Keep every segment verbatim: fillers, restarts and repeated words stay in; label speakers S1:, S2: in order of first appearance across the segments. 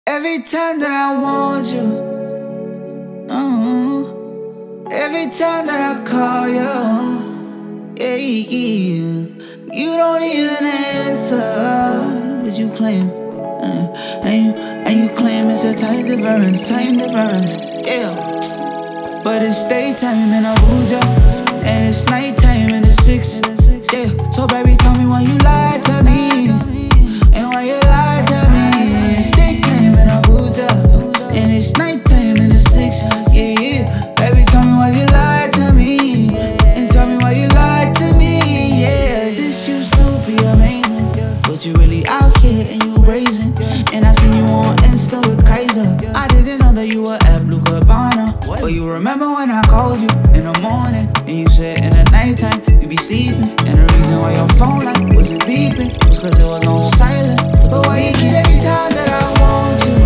S1: Every time that I want you, uh-huh. Every time that I call you, yeah, yeah, you don't even answer, but you claim, uh, and, you, and you claim it's a time difference, time difference, yeah. But it's daytime in Abuja, and it's nighttime in the six, yeah. So baby, tell me why you lied to me, and why you lied to me. It's daytime in Abuja, and it's nighttime in the six, yeah, yeah. Baby, tell me why you lied to me, and tell me why you lied to me, yeah. This used to be amazing, but you really out here and you brazen. And I seen you on Insta with Kaiser. I didn't know that you were at Blue Cabana, but you remember when I called you in the morning, and you said in the nighttime you be sleeping, and the reason why your phone line wasn't beeping was cause it was on silent. But why you get every time that I want you?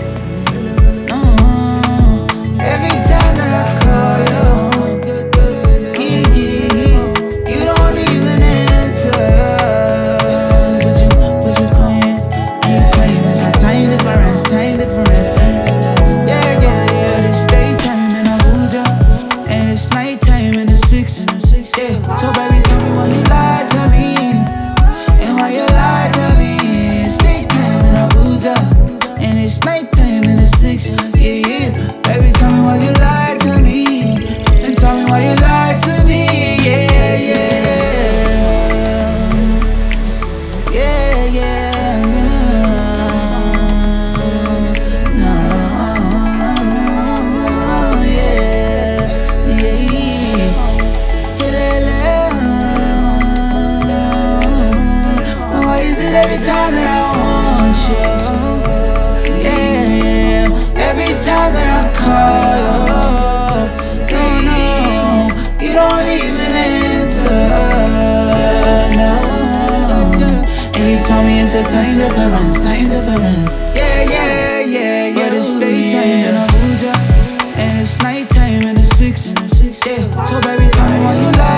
S1: Uh-huh. Every time that I call you, yeah, yeah, yeah. You don't even answer, but you, but you claim, you claim it's a time difference, time difference. Yeah, yeah, yeah. It's daytime in Abuja, and it's nighttime in the six. Yeah. So baby, tell me why you lied to me, and why you lied to me. It's daytime in Abuja, and it's nighttime in the six. Yeah, yeah. Baby, tell me why you lied to me, and tell me why you lied to me. Yeah, yeah, yeah, yeah, yeah. No, yeah, yeah, yeah. Why is it every time that I want you? Yeah, yeah. Every time that I call you, no, no, you don't even answer, no. And you told me it's a time difference, time difference. Yeah, yeah, yeah, yeah. But it's daytime in Abuja, and it's nighttime in the six. Yeah. So baby, tell me why you lie.